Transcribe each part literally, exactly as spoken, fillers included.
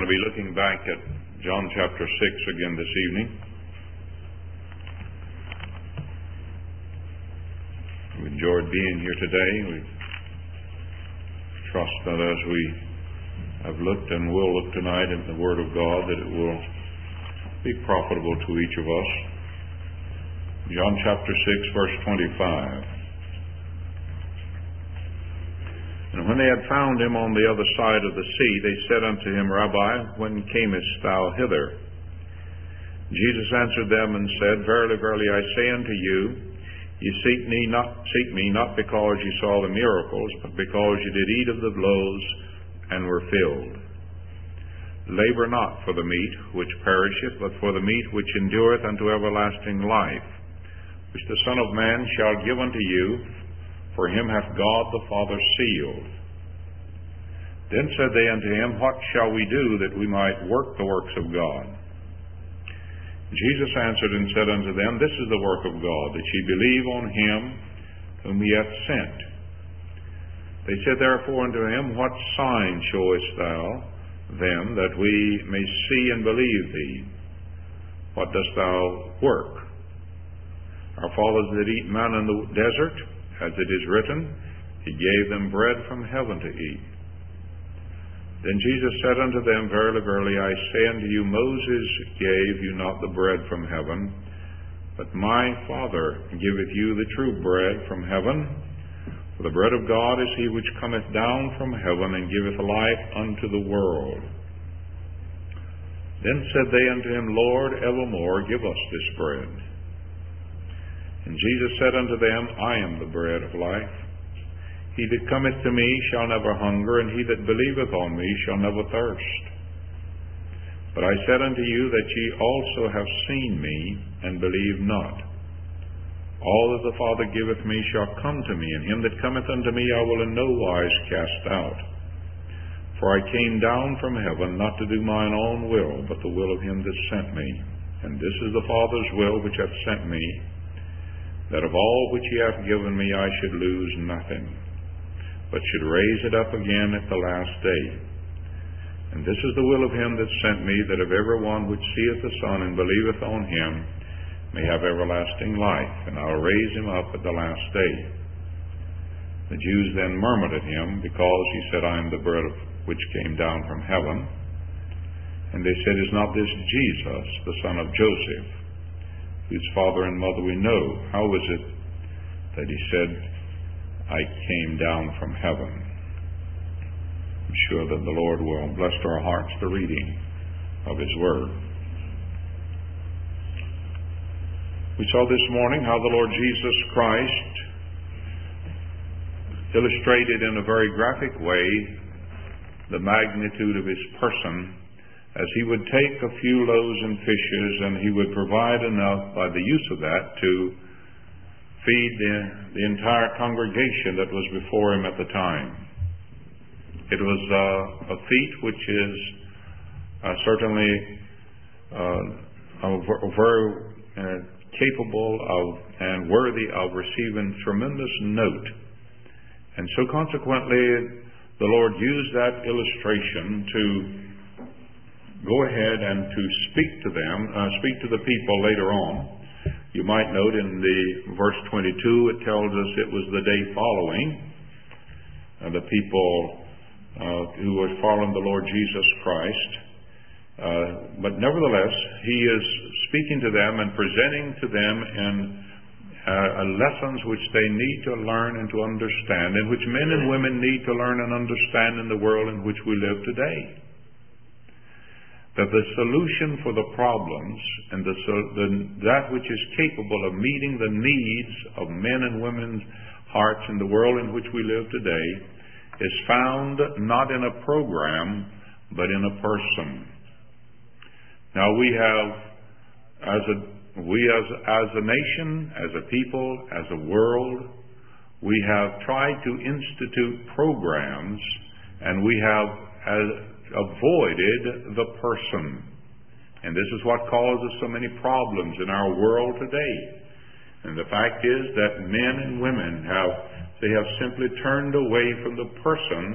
going to be looking back at John chapter six again this evening. We enjoyed being here today. We trust that as we have looked and will look tonight in the Word of God, that it will be profitable to each of us. John chapter six, verse twenty-five. And when they had found him on the other side of the sea, they said unto him, Rabbi, when camest thou hither? Jesus answered them and said, Verily, verily, I say unto you, ye seek me not seek me not because ye saw the miracles, but because ye did eat of the loaves and were filled. Labor not for the meat which perisheth, but for the meat which endureth unto everlasting life, which the Son of Man shall give unto you. For him hath God the Father sealed. Then said they unto him, What shall we do that we might work the works of God? Jesus answered and said unto them, This is the work of God, that ye believe on him whom he hath sent. They said therefore unto him, What sign showest thou them, that we may see and believe thee? What dost thou work? Our fathers did eat manna in the desert, as it is written, He gave them bread from heaven to eat. Then Jesus said unto them, Verily, verily, I say unto you, Moses gave you not the bread from heaven, but my Father giveth you the true bread from heaven. For the bread of God is he which cometh down from heaven, and giveth life unto the world. Then said they unto him, Lord, evermore give us this bread. And Jesus said unto them, I am the bread of life. He that cometh to me shall never hunger, and he that believeth on me shall never thirst. But I said unto you that ye also have seen me, and believe not. All that the Father giveth me shall come to me, and him that cometh unto me I will in no wise cast out. For I came down from heaven not to do mine own will, but the will of him that sent me. And this is the Father's will which hath sent me, that of all which he hath given me I should lose nothing, but should raise it up again at the last day. And this is the will of him that sent me, that of every one which seeth the Son and believeth on him may have everlasting life, and I will raise him up at the last day. The Jews then murmured at him, because he said, I am the bread of which came down from heaven. And they said, Is not this Jesus, the son of Joseph, whose father and mother we know? How is it that he said, I came down from heaven? I'm sure that the Lord will bless to our hearts the reading of his word. We saw this morning how the Lord Jesus Christ illustrated in a very graphic way the magnitude of his person, as he would take a few loaves and fishes and he would provide enough by the use of that to feed the, the entire congregation that was before him at the time. It was uh, a feat which is uh, certainly uh, very uh, capable of and worthy of receiving tremendous note. And so consequently, the Lord used that illustration to go ahead and to speak to them, uh, speak to the people later on. You might note in the verse twenty-two, it tells us it was the day following. Uh, the people uh, who were following the Lord Jesus Christ. Uh, but nevertheless, he is speaking to them and presenting to them in uh, lessons which they need to learn and to understand, and which men and women need to learn and understand in the world in which we live today. That the solution for the problems and the, the, that which is capable of meeting the needs of men and women's hearts in the world in which we live today is found not in a program, but in a person. Now we have, as a we as as a nation, as a people, as a world, we have tried to institute programs, and we have as avoided the person. And this is what causes so many problems in our world today. And the fact is that men and women have, they have simply turned away from the person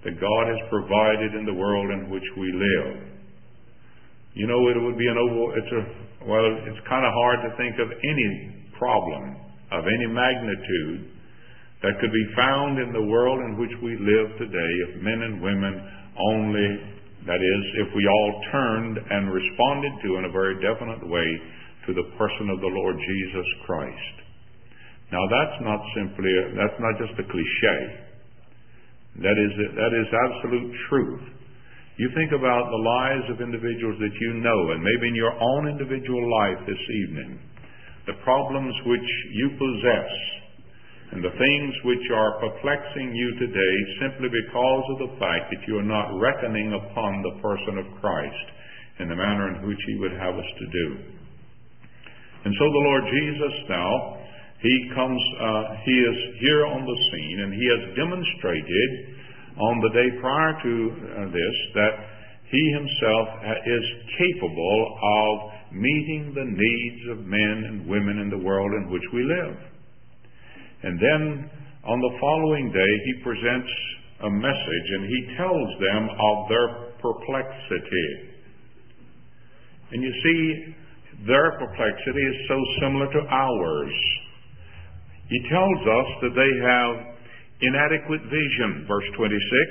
that God has provided in the world in which we live. You know, it would be an over, it's a, well, it's kind of hard to think of any problem of any magnitude that could be found in the world in which we live today if men and women only, that is, if we all turned and responded to in a very definite way to the person of the Lord Jesus Christ. Now that's not simply, a, that's not just a cliche. That is, that is absolute truth. You think about the lives of individuals that you know, and maybe in your own individual life this evening, the problems which you possess, and the things which are perplexing you today simply because of the fact that you are not reckoning upon the person of Christ in the manner in which He would have us to do. And so the Lord Jesus now, He comes, uh, He is here on the scene, and He has demonstrated on the day prior to uh, this that He Himself is capable of meeting the needs of men and women in the world in which we live. And then on the following day, He presents a message, and He tells them of their perplexity. And you see, their perplexity is so similar to ours. He tells us that they have inadequate vision. Verse twenty-six,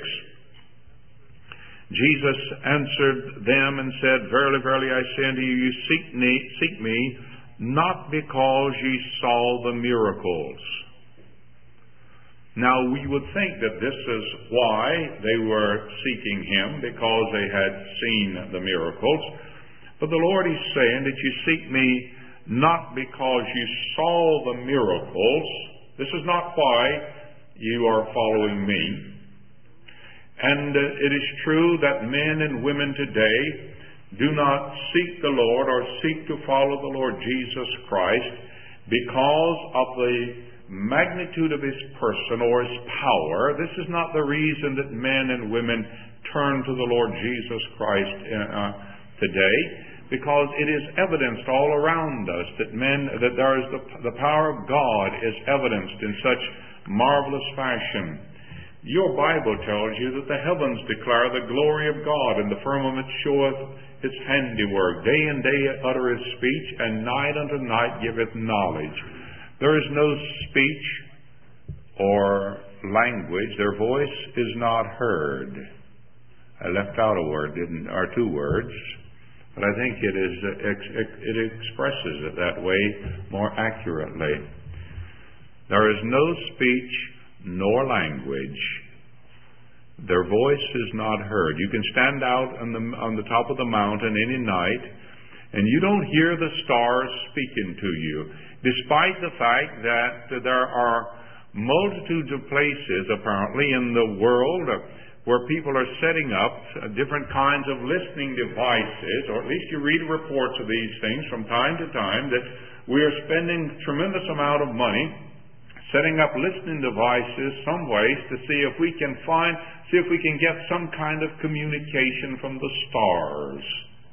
Jesus answered them and said, Verily, verily, I say unto you, you seek me, seek me not because ye saw the miracles. Now, we would think that this is why they were seeking Him, because they had seen the miracles. But the Lord is saying that you seek me not because you saw the miracles. This is not why you are following me. And uh, it is true that men and women today do not seek the Lord or seek to follow the Lord Jesus Christ because of the magnitude of His person or His power. This is not the reason that men and women turn to the Lord Jesus Christ uh, today, because it is evidenced all around us that men, that there is the, the power of God is evidenced in such marvelous fashion. Your Bible tells you that the heavens declare the glory of God, and the firmament showeth His handiwork. Day and day uttereth speech, and night unto night giveth knowledge. There is no speech or language. Their voice is not heard. I left out a word, didn't, or two words, but I think it is it expresses it that way more accurately. There is no speech nor language. Their voice is not heard. You can stand out on the on the top of the mountain any night, and you don't hear the stars speaking to you, despite the fact that there are multitudes of places, apparently, in the world where people are setting up different kinds of listening devices, or at least you read reports of these things from time to time, that we are spending a tremendous amount of money setting up listening devices some ways to see if we can find, see if we can get some kind of communication from the stars.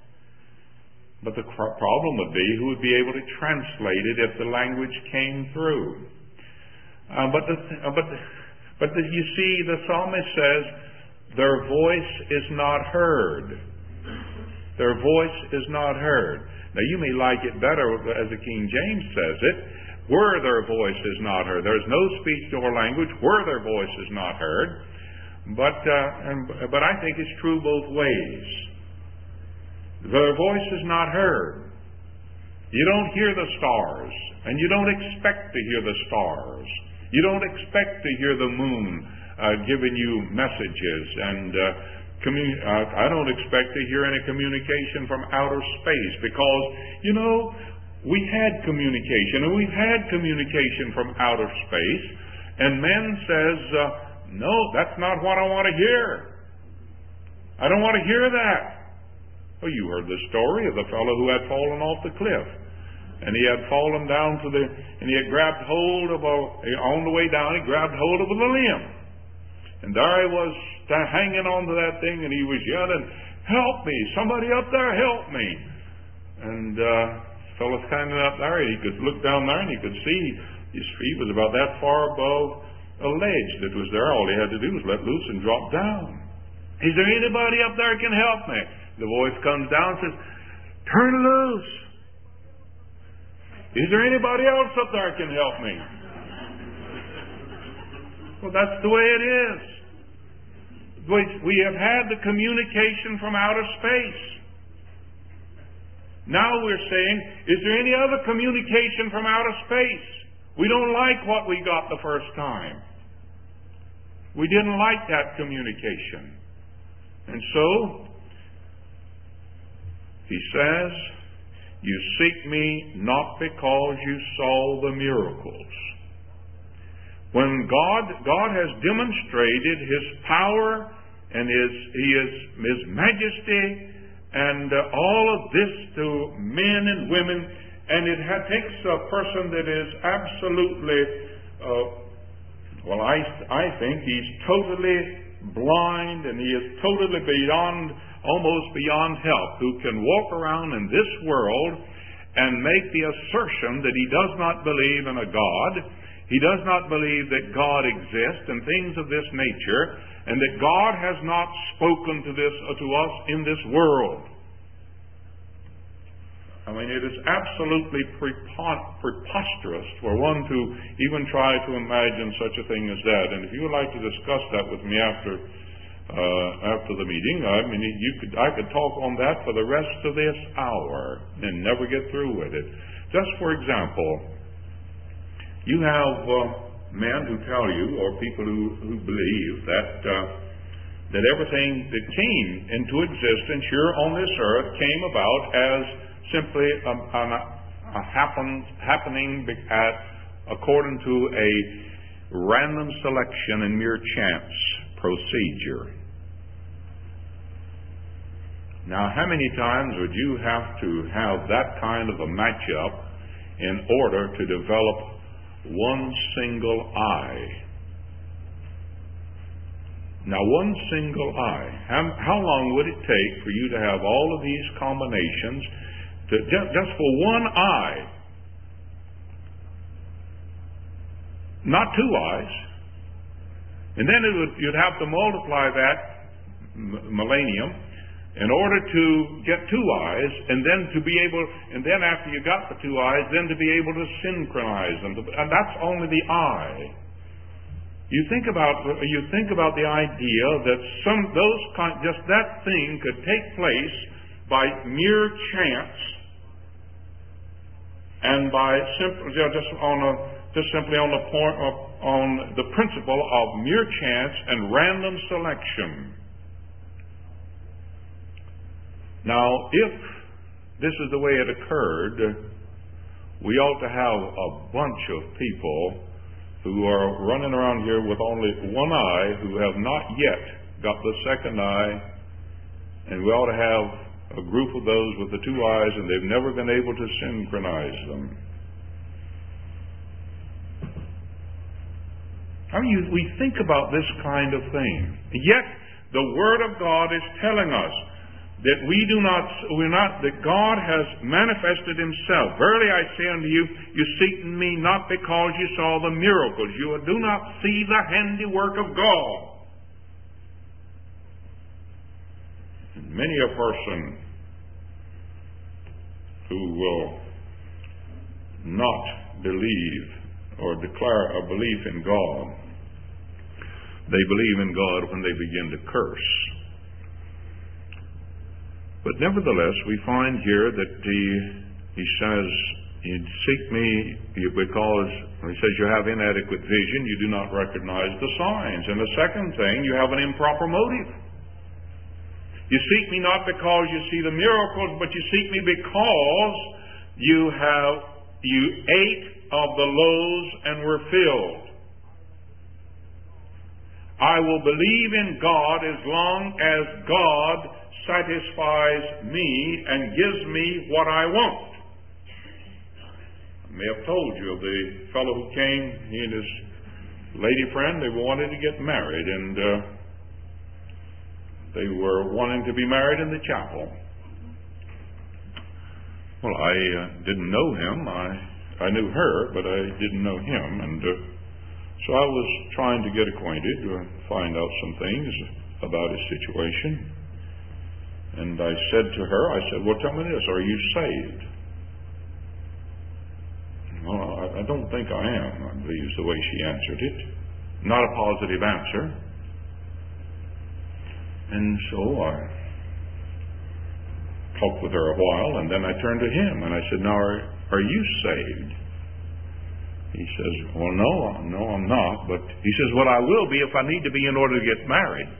But the problem would be who would be able to translate it if the language came through. Uh, but the, uh, but the, but the, you see, the psalmist says, their voice is not heard. Their voice is not heard. Now you may like it better as the King James says it, where their voice is not heard. There is no speech nor language where their voice is not heard. But uh, and, but I think it's true both ways. Their voice is not heard. You don't hear the stars, and you don't expect to hear the stars. You don't expect to hear the moon uh, giving you messages, and uh, commun- uh, I don't expect to hear any communication from outer space, because, you know, we had communication, and we've had communication from outer space, and man says, uh, no, that's not what I want to hear. I don't want to hear that. Well, you heard the story of the fellow who had fallen off the cliff. And he had fallen down to the, and he had grabbed hold of a, on the way down, he grabbed hold of a limb. And there he was hanging on to that thing, and he was yelling, help me, somebody up there, help me. And uh, the fellow standing up there, he could look down there and he could see his feet was about that far above a ledge that was there. All he had to do was let loose and drop down. Is there anybody up there can help me? The voice comes down and says, turn loose. Is there anybody else up there can help me? Well, that's the way it is. We have had the communication from outer space. Now we're saying, is there any other communication from outer space? We don't like what we got the first time. We didn't like that communication. And so, he says, you seek me not because you saw the miracles. When God, God has demonstrated His power and His, His, His majesty and uh, all of this to men and women, and it ha- takes a person that is absolutely, uh, well, I, I think he's totally blind and he is totally beyond, almost beyond help, who can walk around in this world and make the assertion that he does not believe in a God. He does not believe that God exists and things of this nature, and that God has not spoken to this uh, to us in this world. I mean, it is absolutely preposterous for one to even try to imagine such a thing as that. And if you would like to discuss that with me after uh, after the meeting, I mean, you could I could talk on that for the rest of this hour and never get through with it. Just for example, you have uh, men who tell you, or people who, who believe that uh, that everything that came into existence here on this earth came about as simply a, a, a happen, happening at, according to a random selection and mere chance procedure. Now, how many times would you have to have that kind of a matchup in order to develop one single eye? Now, one single eye. How, how long would it take for you to have all of these combinations to, just, just for one eye? Not two eyes. And then it would, you'd have to multiply that m- millennium in order to get two eyes, and then to be able, and then after you got the two eyes, then to be able to synchronize them. And that's only the eye. You think about you think about the idea that some those kind, just that thing could take place by mere chance, and by simply just on a just simply on the point of, on the principle of mere chance and random selection. Now, if this is the way it occurred, we ought to have a bunch of people who are running around here with only one eye, who have not yet got the second eye, and we ought to have a group of those with the two eyes, and they've never been able to synchronize them. I mean, we think about this kind of thing. Yet, the Word of God is telling us that we do not, we're not, that God has manifested Himself. Verily I say unto you, you seek me not because you saw the miracles. You do not see the handiwork of God. And many a person who will not believe or declare a belief in God, they believe in God when they begin to curse. But nevertheless, we find here that he, he says, you seek me because, he says, you have inadequate vision, you do not recognize the signs. And the second thing, you have an improper motive. You seek me not because you see the miracles, but you seek me because you have, you ate of the loaves and were filled. I will believe in God as long as God satisfies me and gives me what I want. I may have told you of the fellow who came, he and his lady friend, they wanted to get married, and uh, they were wanting to be married in the chapel. Well, I uh, didn't know him. I, I knew her, but I didn't know him, and uh, So I was trying to get acquainted, to find out some things about his situation. And I said to her, I said, well, tell me this, are you saved? Well, I, I don't think I am, I believe is the way she answered it. Not a positive answer. And so I talked with her a while, and then I turned to him, and I said, now, are, are you saved? He says, well, no, no, I'm not. But he says, well, I will be if I need to be in order to get married.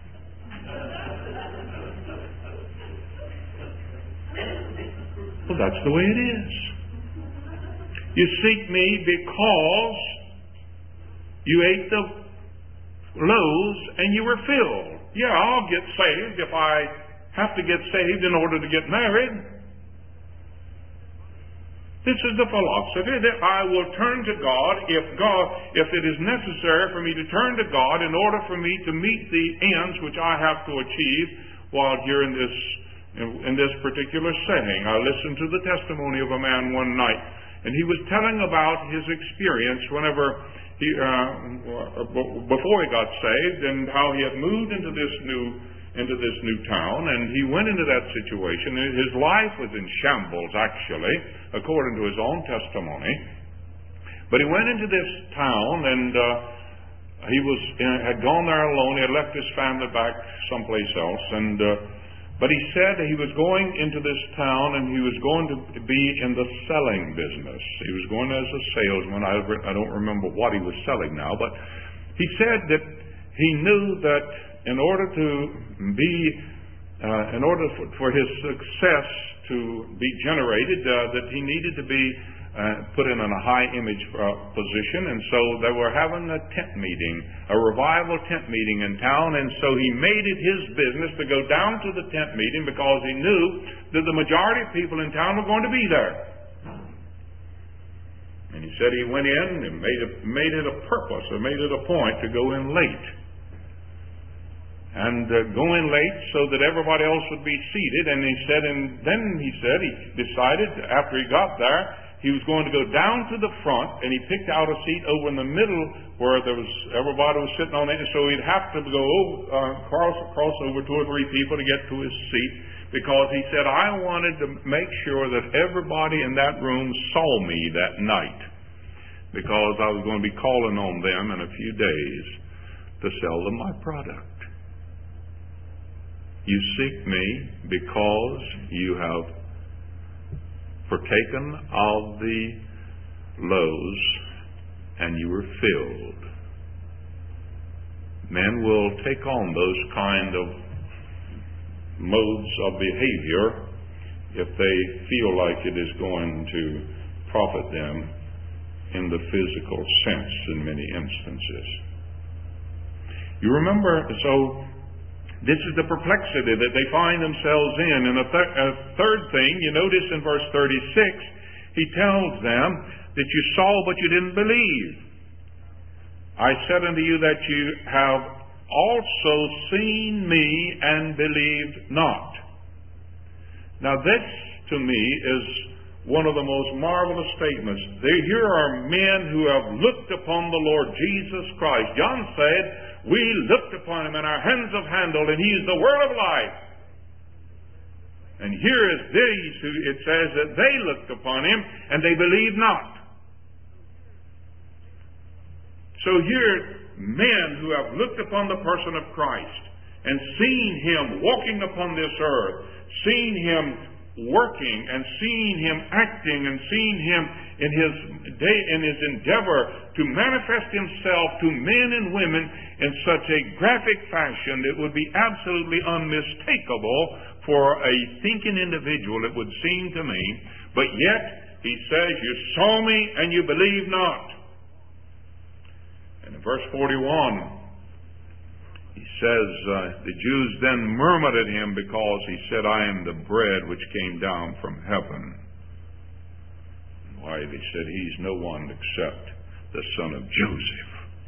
Well, that's the way it is. You seek me because you ate the loaves and you were filled. Yeah, I'll get saved if I have to get saved in order to get married. This is the philosophy that I will turn to God if God, if it is necessary for me to turn to God in order for me to meet the ends which I have to achieve while here in this in, in this particular setting. I listened to the testimony of a man one night, and he was telling about his experience whenever he uh, before he got saved, and how he had moved into this new into this new town, and he went into that situation, and his life was in shambles, actually, according to his own testimony. But he went into this town, and uh, he was uh, had gone there alone. He had left his family back someplace else, and uh, but he said he was going into this town, and he was going to be in the selling business. He was going as a salesman. I, I don't remember what he was selling now, but he said that he knew that in order to be, uh, in order for, for his success to be generated, uh, that he needed to be uh, put in a high image uh, position. And so they were having a tent meeting, a revival tent meeting in town. And so he made it his business to go down to the tent meeting because he knew that the majority of people in town were going to be there. And he said he went in and made it, made it a purpose, or made it a point to go in late. And uh, go in late so that everybody else would be seated. And he said, and then he said he decided after he got there, he was going to go down to the front, and he picked out a seat over in the middle where there was everybody was sitting on it. And so he'd have to go uh, cross cross over two or three people to get to his seat, because he said, I wanted to make sure that everybody in that room saw me that night, because I was going to be calling on them in a few days to sell them my product. You seek me because you have partaken of the loaves and you were filled. Men will take on those kind of modes of behavior if they feel like it is going to profit them in the physical sense in many instances. You remember, so this is the perplexity that they find themselves in. And a, th- a third thing, you notice in verse thirty-six, he tells them that you saw but you didn't believe. I said unto you that you have also seen me and believed not. Now this, to me, is one of the most marvelous statements. Here are men who have looked upon the Lord Jesus Christ. John said, we looked upon him and our hands have handled, and he is the word of life. And here is these who it says that they looked upon him and they believed not. So here, men who have looked upon the person of Christ and seen him walking upon this earth, seen him working and seeing him acting and seeing him in his day in his endeavor to manifest himself to men and women in such a graphic fashion that would be absolutely unmistakable for a thinking individual, it would seem to me. But yet he says, you saw me and you believe not. And in verse forty-one, he says, uh, the Jews then murmured at him because he said, I am the bread which came down from heaven. Why, they said, he's no one except the son of Joseph.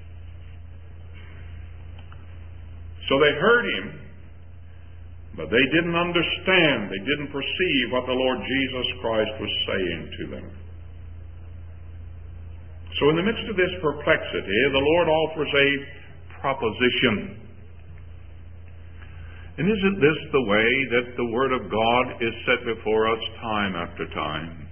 So they heard him, but they didn't understand, they didn't perceive what the Lord Jesus Christ was saying to them. So in the midst of this perplexity, the Lord offers a proposition. And isn't this the way that the Word of God is set before us time after time?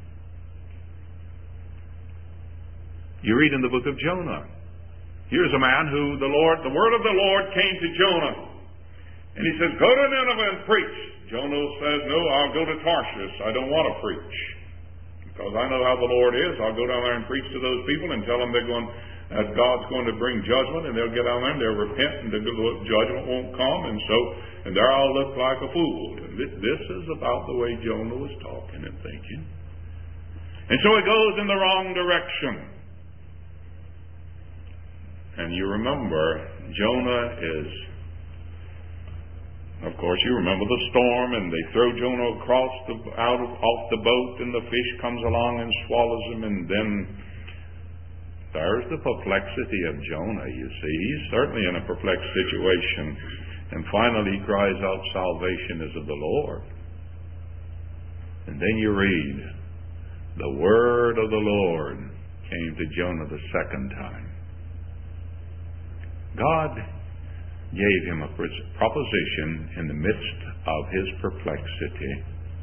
You read in the book of Jonah. Here's a man who the Lord, the word of the Lord came to Jonah. And he says, go to Nineveh and preach. Jonah says, no, I'll go to Tarshish. I don't want to preach. Because I know how the Lord is. I'll go down there and preach to those people and tell them they're going, that God's going to bring judgment, and they'll get down there and they'll repent, and the judgment won't come, and so, and there I'll look like a fool. And this is about the way Jonah was talking and thinking. And so it goes in the wrong direction. And you remember, Jonah is, of course, you remember the storm, and they throw Jonah across the, out of, off the boat, and the fish comes along and swallows him, and then there's the perplexity of Jonah, you see. He's certainly in a perplexed situation. And finally he cries out, salvation is of the Lord. And then you read, the word of the Lord came to Jonah the second time. God gave him a proposition in the midst of his perplexity.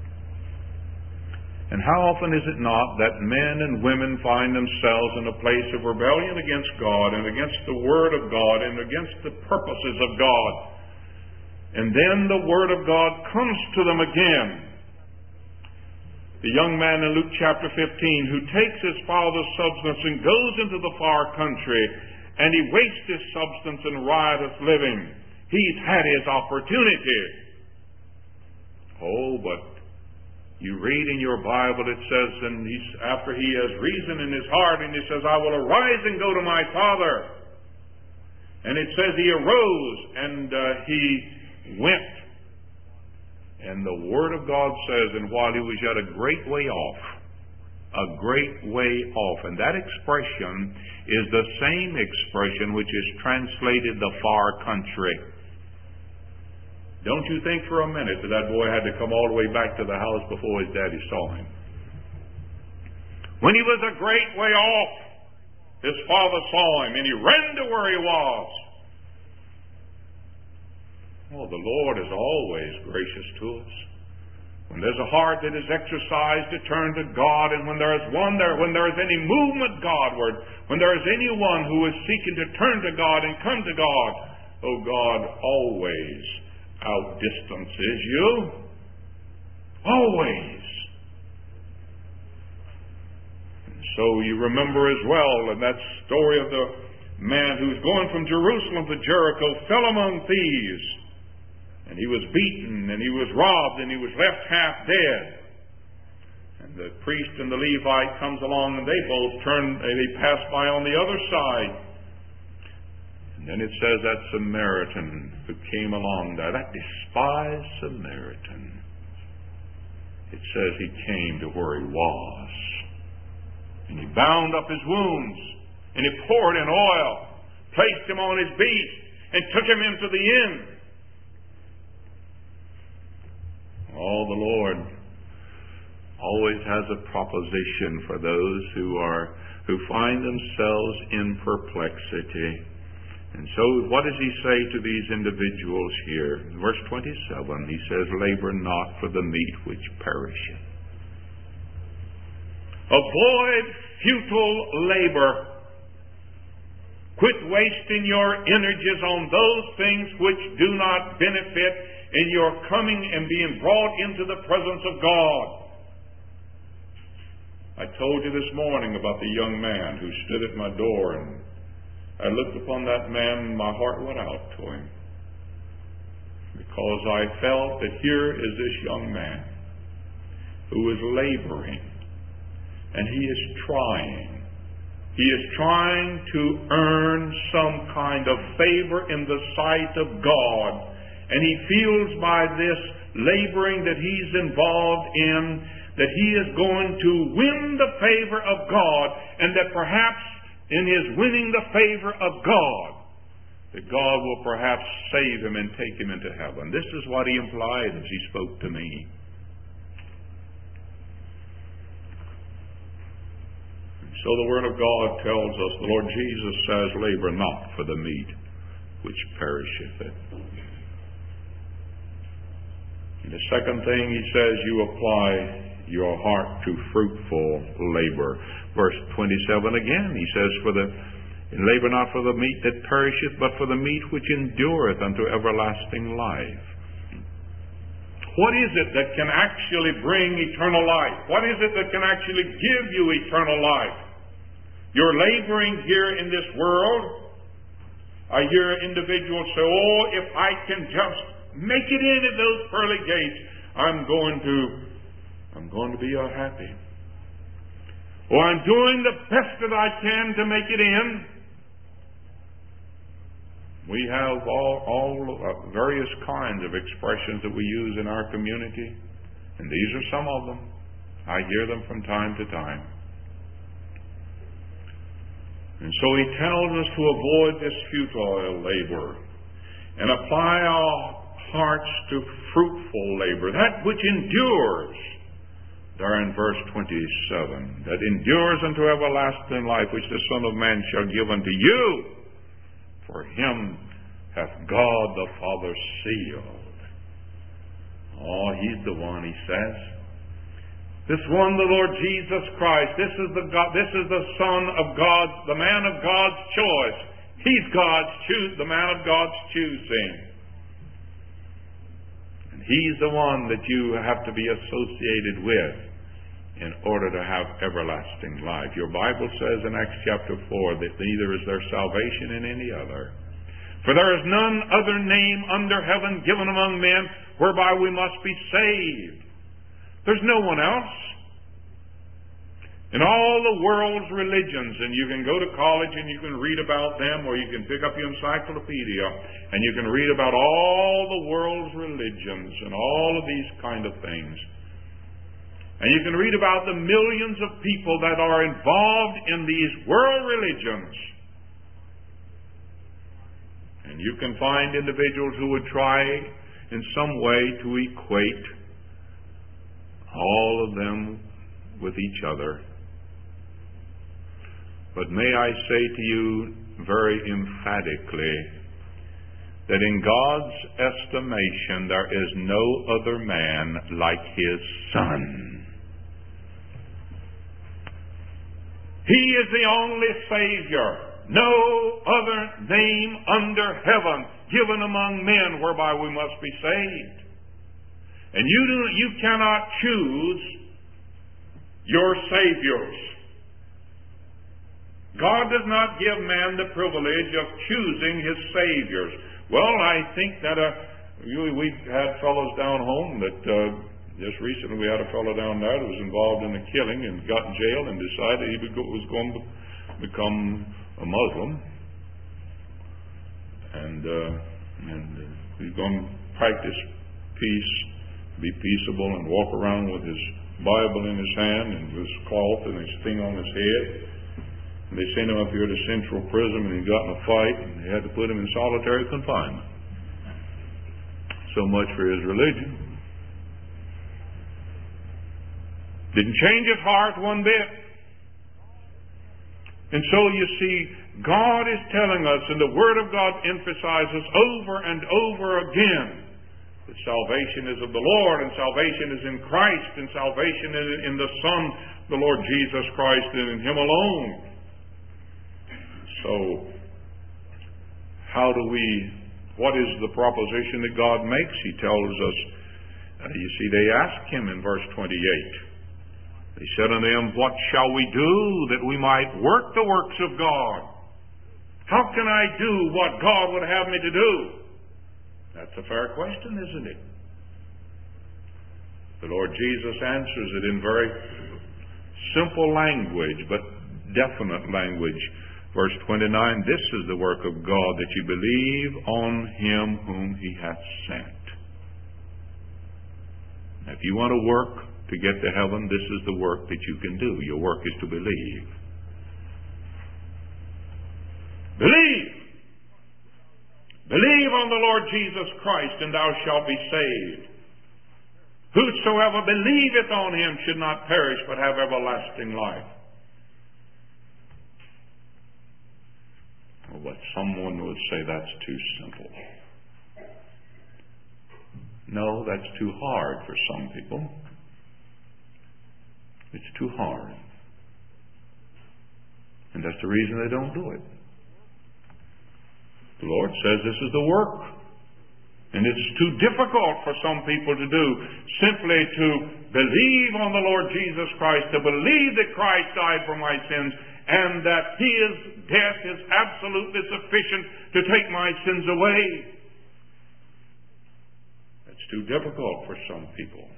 And how often is it not that men and women find themselves in a place of rebellion against God and against the Word of God and against the purposes of God? And then the Word of God comes to them again. The young man in Luke chapter fifteen who takes his father's substance and goes into the far country, and he wastes his substance in riotous living. He's had his opportunity. Oh, but you read in your Bible, it says, and he's, after he has reason in his heart, and he says, I will arise and go to my father. And it says he arose and uh, he went. And the Word of God says, and while he was yet a great way off, a great way off. And that expression is the same expression which is translated the far country. Don't you think for a minute that that boy had to come all the way back to the house before his daddy saw him. When he was a great way off, his father saw him and he ran to where he was. Oh, the Lord is always gracious to us. When there's a heart that is exercised to turn to God, and when there is one there, when there is any movement Godward, when there is anyone who is seeking to turn to God and come to God, oh, God always outdistances you. Always. And so you remember as well in that story of the man who's going from Jerusalem to Jericho, fell among thieves. And he was beaten, and he was robbed, and he was left half dead. And the priest and the Levite comes along, and they both turn, and they pass by on the other side. And then it says that Samaritan who came along there, that despised Samaritan, it says he came to where he was. And he bound up his wounds, and he poured in oil, placed him on his beast, and took him into the inn. Oh, the Lord always has a proposition for those who are who find themselves in perplexity. And so what does he say to these individuals here? In verse twenty-seven, he says, labor not for the meat which perisheth. Avoid futile labor. Quit wasting your energies on those things which do not benefit in your coming and being brought into the presence of God. I told you this morning about the young man who stood at my door, and I looked upon that man and my heart went out to him. Because I felt that here is this young man who is laboring, and he is trying. He is trying to earn some kind of favor in the sight of God. And he feels by this laboring that he's involved in, that he is going to win the favor of God, and that perhaps in his winning the favor of God, that God will perhaps save him and take him into heaven. This is what he implied as he spoke to me. So the Word of God tells us, the Lord Jesus says, labor not for the meat which perisheth. And the second thing he says, you apply your heart to fruitful labor. Verse twenty-seven again, he says, for the labor not for the meat that perisheth, but for the meat which endureth unto everlasting life. What is it that can actually bring eternal life? What is it that can actually give you eternal life? You're laboring here in this world. I hear individuals say, oh, if I can just make it in at those pearly gates, I'm going to, I'm going to be uh, happy. Or I'm doing the best that I can to make it in. We have all, all uh, various kinds of expressions that we use in our community, and these are some of them. I hear them from time to time. And so he tells us to avoid this futile labor and apply our hearts to fruitful labor, that which endures. There in verse twenty-seven, that endures unto everlasting life, which the Son of Man shall give unto you. For him hath God the Father sealed. Oh, he's the one, he says. This one, the Lord Jesus Christ. This is the God, this is the Son of God, the man of God's choice. He's God's choose, the man of God's choosing. And he's the one that you have to be associated with in order to have everlasting life. Your Bible says in Acts chapter four that neither is there salvation in any other. For there is none other name under heaven given among men whereby we must be saved. There's no one else. In all the world's religions, and you can go to college and you can read about them, or you can pick up your encyclopedia and you can read about all the world's religions and all of these kind of things. And you can read about the millions of people that are involved in these world religions. And you can find individuals who would try in some way to equate all of them with each other. But may I say to you very emphatically that in God's estimation there is no other man like His Son. He is the only Savior. No other name under heaven given among men whereby we must be saved. And you do, you cannot choose your saviors. God does not give man the privilege of choosing his saviors. Well, I think that uh, we've had fellows down home that uh, just recently we had a fellow down there that was involved in a killing and got in jail and decided he was going to become a Muslim, and uh, and uh, he's going to practice peace, be peaceable, and walk around with his Bible in his hand and his cloth and his thing on his head. And they sent him up here to Central Prison, and he got in a fight, and they had to put him in solitary confinement. So much for his religion. Didn't change his heart one bit. And so you see, God is telling us, and the Word of God emphasizes over and over again, that salvation is of the Lord, and salvation is in Christ, and salvation is in the Son, the Lord Jesus Christ, and in Him alone. So, how do we, what is the proposition that God makes? He tells us, uh, you see, they ask Him in verse twenty-eight. They said unto him, what shall we do that we might work the works of God? How can I do what God would have me to do? That's a fair question, isn't it? The Lord Jesus answers it in very simple language, but definite language. Verse twenty-nine, this is the work of God, that you believe on Him whom He hath sent. Now, if you want to work to get to heaven, this is the work that you can do. Your work is to believe. Believe! Believe on the Lord Jesus Christ, and thou shalt be saved. Whosoever believeth on Him should not perish, but have everlasting life. But someone would say that's too simple. No, that's too hard for some people. It's too hard. And that's the reason they don't do it. The Lord says this is the work. And it's too difficult for some people to do, simply to believe on the Lord Jesus Christ, to believe that Christ died for my sins, and that His death is absolutely sufficient to take my sins away. That's too difficult for some people.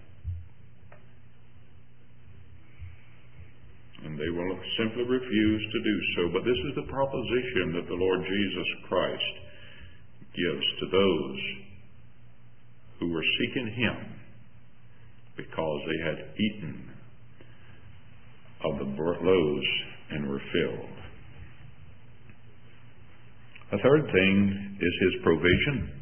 And they will simply refuse to do so. But this is the proposition that the Lord Jesus Christ gives to those who were seeking Him because they had eaten of the loaves and were filled. A third thing is His provision.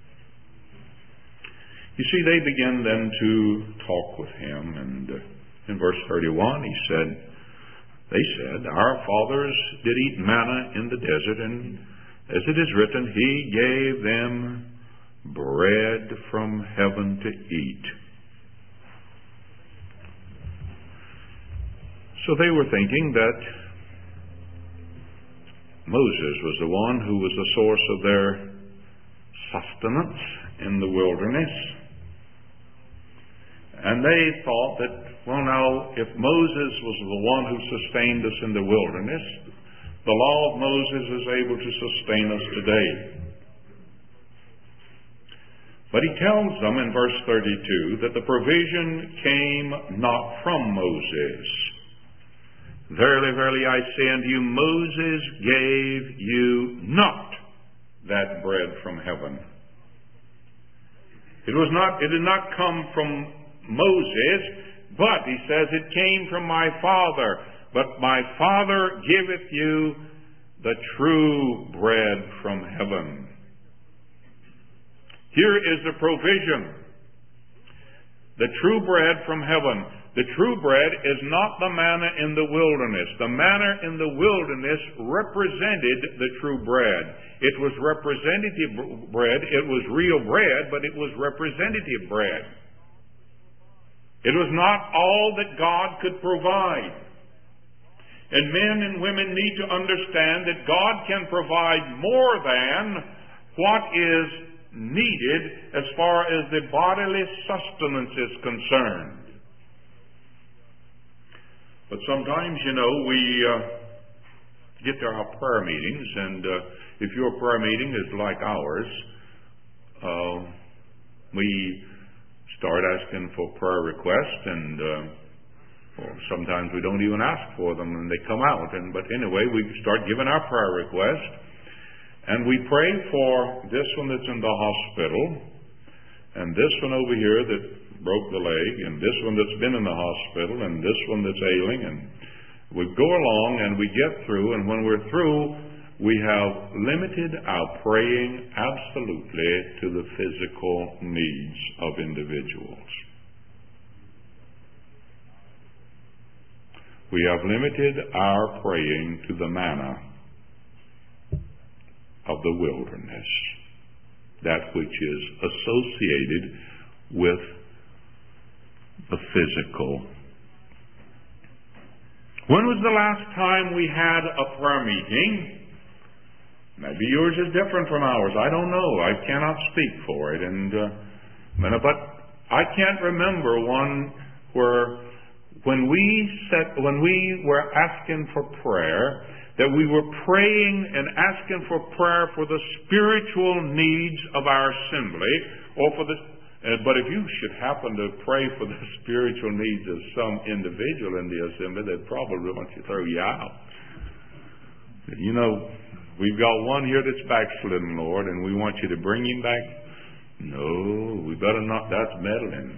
You see, they began then to talk with Him, and in verse thirty-one He said, they said, our fathers did eat manna in the desert, and as it is written, He gave them bread from heaven to eat. So they were thinking that Moses was the one who was the source of their sustenance in the wilderness. And they thought that, well, now, if Moses was the one who sustained us in the wilderness, the law of Moses is able to sustain us today. But he tells them in verse thirty-two that the provision came not from Moses. Verily, verily, I say unto you, Moses gave you not that bread from heaven. It was not, it did not come from Moses, but he says it came from my Father. But my Father giveth you the true bread from heaven. Here is the provision. The true bread from heaven. The true bread is not the manna in the wilderness. The manna in the wilderness represented the true bread. It was representative bread. It was real bread, but it was representative bread. It was not all that God could provide. And men and women need to understand that God can provide more than what is needed as far as the bodily sustenance is concerned. But sometimes, you know, we uh, get to our prayer meetings, and uh, if your prayer meeting is like ours, uh, we start asking for prayer requests, and uh, well, sometimes we don't even ask for them, and they come out. And but anyway, we start giving our prayer request, and we pray for this one that's in the hospital, and this one over here that broke the leg, and this one that's been in the hospital, and this one that's ailing, and we go along and we get through, and when we're through, we have limited our praying absolutely to the physical needs of individuals. We have limited our praying to the manna of the wilderness, that which is associated with the physical. When was the last time we had a prayer meeting? Maybe yours is different from ours. I don't know. I cannot speak for it. And uh, but I can't remember one where, when we set, when we were asking for prayer, that we were praying and asking for prayer for the spiritual needs of our assembly, or for the. Uh, but if you should happen to pray for the spiritual needs of some individual in the assembly, they'd probably want you to throw you out. You know, we've got one here that's backslidden, Lord, and we want you to bring him back. No, we better not. That's meddling.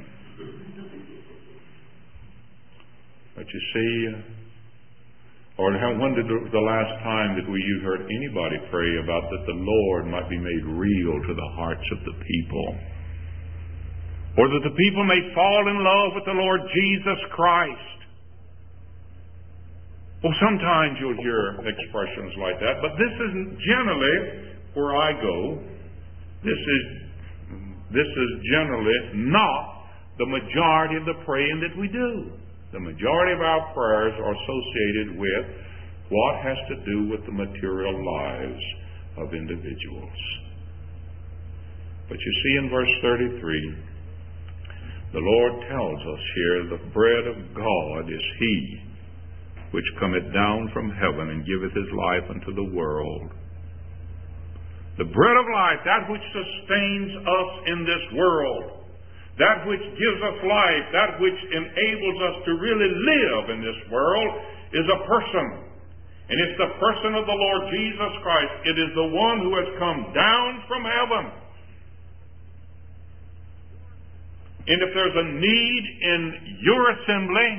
But you see, or when did the last time that we you heard anybody pray about that the Lord might be made real to the hearts of the people? Or that the people may fall in love with the Lord Jesus Christ? Well, sometimes you'll hear expressions like that, but this isn't generally where I go. This is, this is generally not the majority of the praying that we do. The majority of our prayers are associated with what has to do with the material lives of individuals. But you see in verse thirty-three, the Lord tells us here, the bread of God is He which cometh down from heaven and giveth His life unto the world. The bread of life, that which sustains us in this world, that which gives us life, that which enables us to really live in this world, is a person. And it's the person of the Lord Jesus Christ. It is the one who has come down from heaven. And if there's a need in your assembly,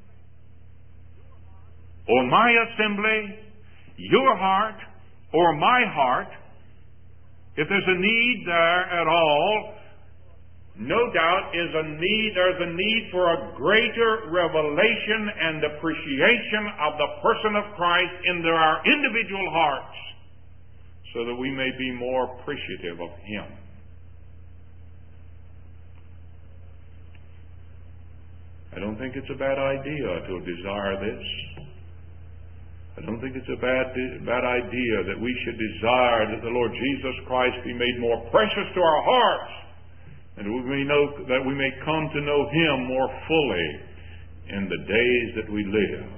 or my assembly, your heart, or my heart, if there's a need there at all, no doubt is a need, there's a need for a greater revelation and appreciation of the person of Christ in our individual hearts, so that we may be more appreciative of Him. I don't think it's a bad idea to desire this. I don't think it's a bad, bad idea that we should desire that the Lord Jesus Christ be made more precious to our hearts, and we may know, that we may come to know Him more fully in the days that we live,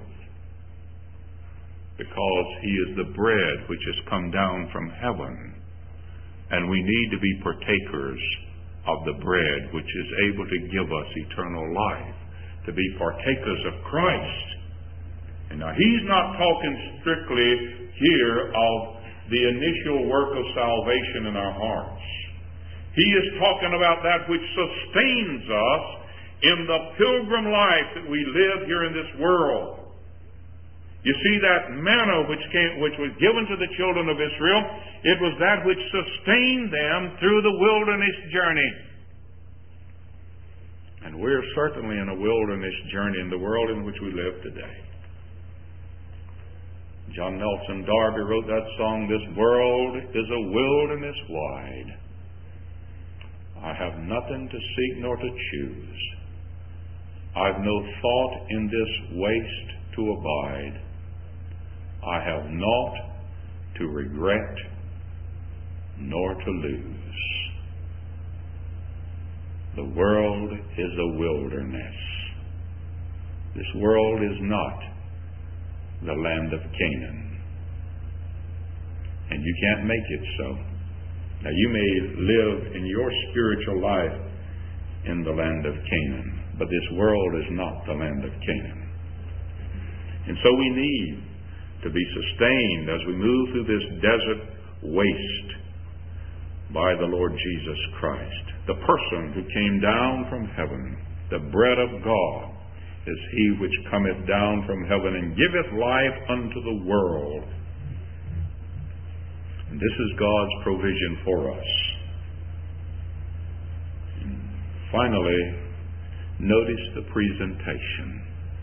because He is the bread which has come down from heaven, and we need to be partakers of the bread which is able to give us eternal life, to be partakers of Christ. And now He's not talking strictly here of the initial work of salvation in our hearts. He is talking about that which sustains us in the pilgrim life that we live here in this world. You see, that manna which came, which was given to the children of Israel, it was that which sustained them through the wilderness journey. And we're certainly in a wilderness journey in the world in which we live today. John Nelson Darby wrote that song, "This world is a wilderness wide. I have nothing to seek nor to choose. I've no thought in this waste to abide. I have naught to regret nor to lose. The world is a wilderness. This world is not the land of Canaan. And you can't make it so. Now, you may live in your spiritual life in the land of Canaan, but this world is not the land of Canaan. And so we need to be sustained as we move through this desert waste by the Lord Jesus Christ. The person who came down from heaven, the bread of God, is He which cometh down from heaven and giveth life unto the world. And this is God's provision for us. And finally, notice the presentation.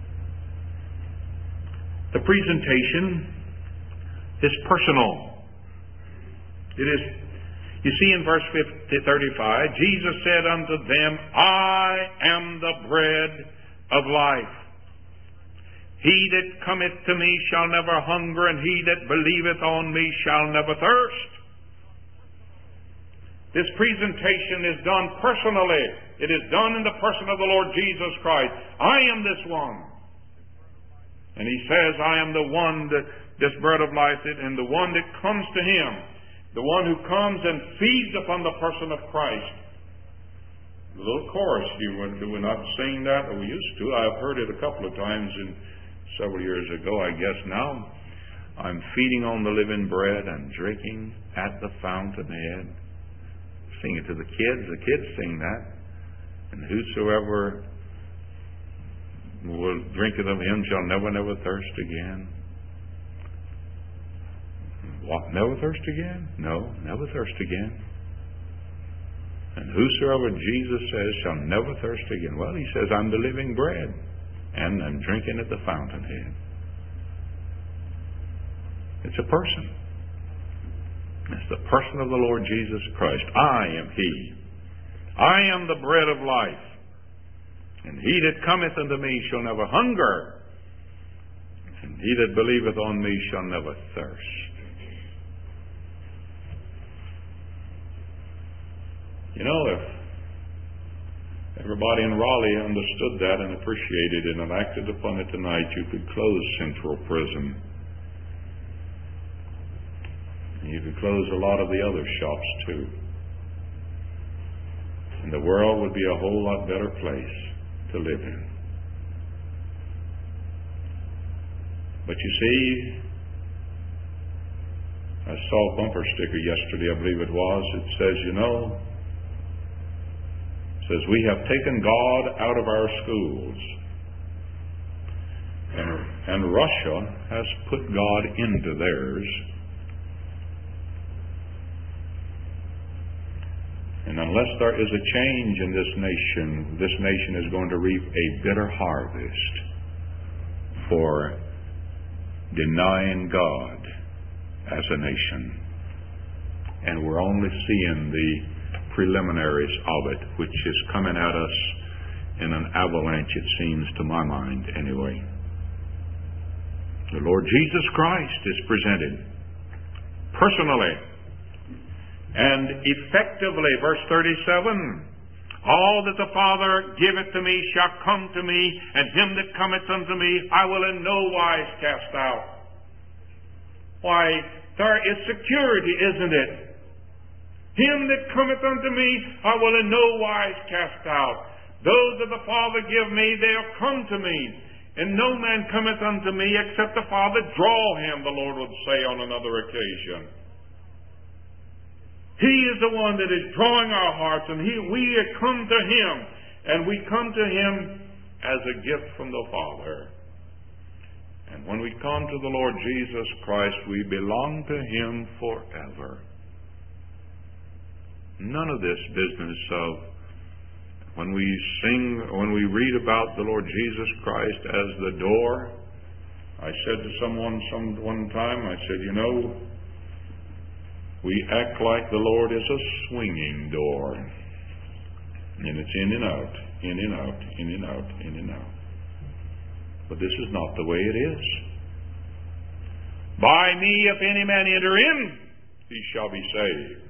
The presentation is personal. It is, you see in verse thirty-five, Jesus said unto them, I am the bread of life. He that cometh to me shall never hunger, and he that believeth on me shall never thirst. This presentation is done personally. It is done in the person of the Lord Jesus Christ. I am this one. And He says, I am the one that, this bread of life, and the one that comes to Him, the one who comes and feeds upon the person of Christ. The little chorus, you were, we were not singing that, or we used to. I've heard it a couple of times in several years ago, I guess now. I'm feeding on the living bread and drinking at the fountainhead. Sing it to the kids. The kids sing that. And whosoever will drink of Him shall never, never thirst again. What? Never thirst again? No, never thirst again. And whosoever, Jesus says, shall never thirst again. Well, He says, I'm the living bread, and I'm drinking at the fountainhead. It's a person. It's the person of the Lord Jesus Christ. I am He. I am the bread of life. And he that cometh unto me shall never hunger, and he that believeth on me shall never thirst. You know, if everybody in Raleigh understood that and appreciated it and acted upon it tonight, you could close Central Prison. You could close a lot of the other shops too. And the world would be a whole lot better place to live in. But you see, I saw a bumper sticker yesterday, I believe it was. It says, you know, it says, we have taken God out of our schools. And, and Russia has put God into theirs. And unless there is a change in this nation, this nation is going to reap a bitter harvest for denying God as a nation. And we're only seeing the preliminaries of it, which is coming at us in an avalanche, it seems to my mind anyway. The Lord Jesus Christ is presented personally and effectively. Verse thirty-seven, all that the Father giveth to me shall come to me, and him that cometh unto me I will in no wise cast out. Why, there is security, isn't it? Him that cometh unto me I will in no wise cast out. Those that the Father give me, they'll come to me. And no man cometh unto me except the Father draw him, the Lord would say on another occasion. He is the one that is drawing our hearts, and he, we come to Him, and we come to Him as a gift from the Father. And when we come to the Lord Jesus Christ, we belong to Him forever. None of this business of when we sing, when we read about the Lord Jesus Christ as the door. I said to someone some one time, I said, you know, we act like the Lord is a swinging door. And it's in and out, in and out, in and out, in and out. But this is not the way it is. By me, if any man enter in, he shall be saved.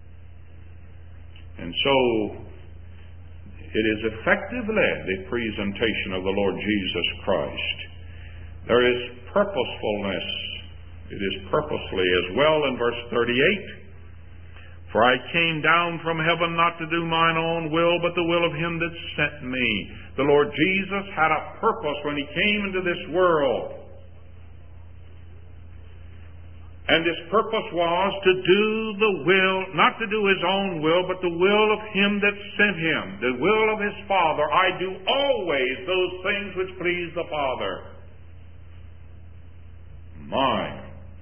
And so, it is effectively the presentation of the Lord Jesus Christ. There is purposefulness. It is purposely as well in verse thirty-eight. For I came down from heaven not to do mine own will, but the will of him that sent me. The Lord Jesus had a purpose when he came into this world. And this purpose was to do the will, not to do his own will, but the will of him that sent him. The will of his Father. I do always those things which please the Father. My.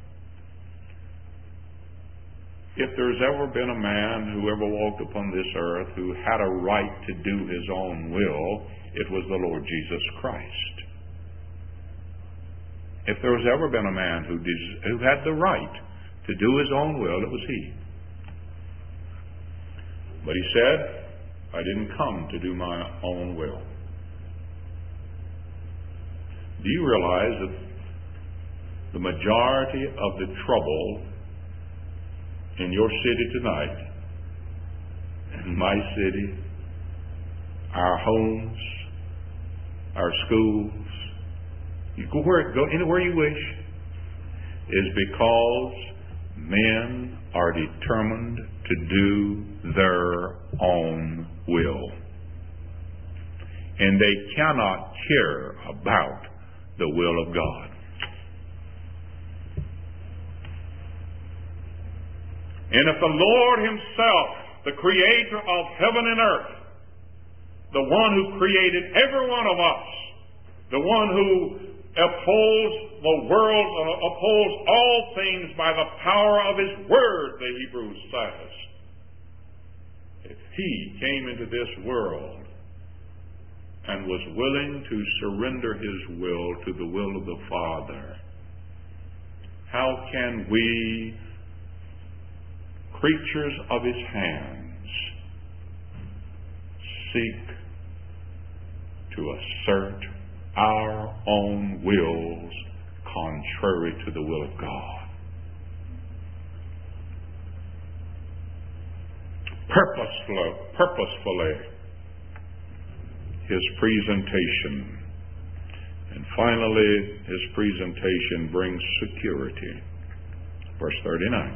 If there's ever been a man who ever walked upon this earth who had a right to do his own will, it was the Lord Jesus Christ. If there was ever been a man who, des- who had the right to do his own will, it was he. But he said, I didn't come to do my own will. Do you realize that the majority of the trouble in your city tonight, in my city, our homes, our schools, you go where go anywhere you wish, is because men are determined to do their own will. And they cannot care about the will of God. And if the Lord Himself, the Creator of heaven and earth, the one who created every one of us, the one who upholds the world, uh, upholds all things by the power of His Word, the Hebrews says, if He came into this world and was willing to surrender His will to the will of the Father, how can we, creatures of His hands, seek to assert our own wills contrary to the will of God? Purposefully, purposefully, His presentation. And finally, His presentation brings security. Verse thirty-nine.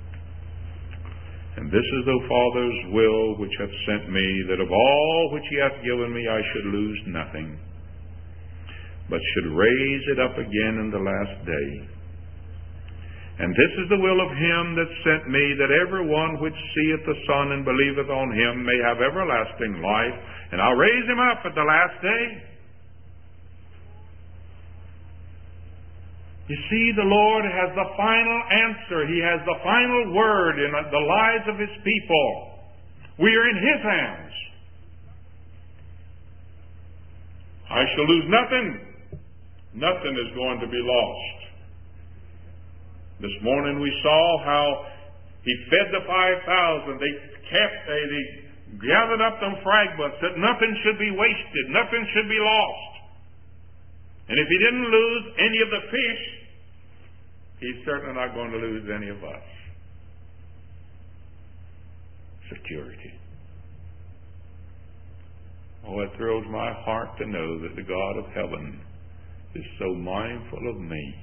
And this is the Father's will which hath sent me, that of all which He hath given me I should lose nothing, but should raise it up again in the last day. And this is the will of Him that sent me, that every one which seeth the Son and believeth on Him may have everlasting life, and I'll raise him up at the last day. You see, the Lord has the final answer. He has the final word in the lives of His people. We are in His hands. I shall lose nothing. Nothing is going to be lost. This morning we saw how He fed the five thousand. They kept, they, they gathered up them fragments, that nothing should be wasted, nothing should be lost. And if He didn't lose any of the fish, He's certainly not going to lose any of us. Security. Oh, it thrills my heart to know that the God of heaven is so mindful of me.